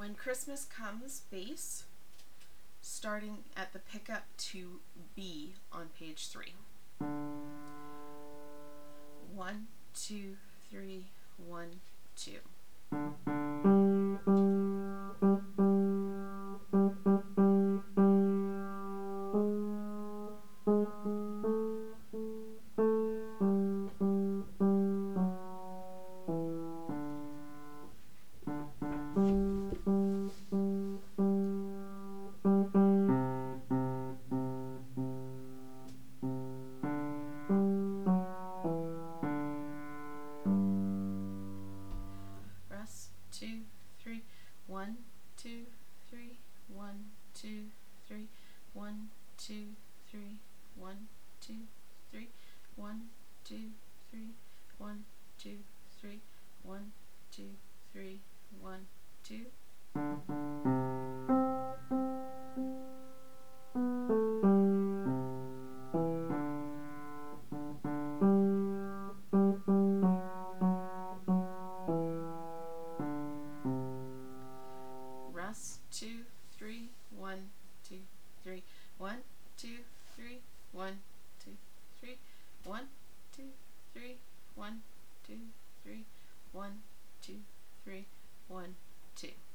When Christmas Comes bass, starting at the pickup to B on page 3. 1, 2, 3, 1, 2. Rest, 2, 3, 1, 2, 3, 1, 2, 3, 1, 2, 3, 1, 2, 3, 1, 2, 3, 1, 2, 3, 1, 2, 3, 1, 2. Rest, 2, 3, 1, 2, 3, 1, 2, 3, 1, 2, 3, 1, 2, 3, 1, 2, 3, 1, 2, 3, 1, 2.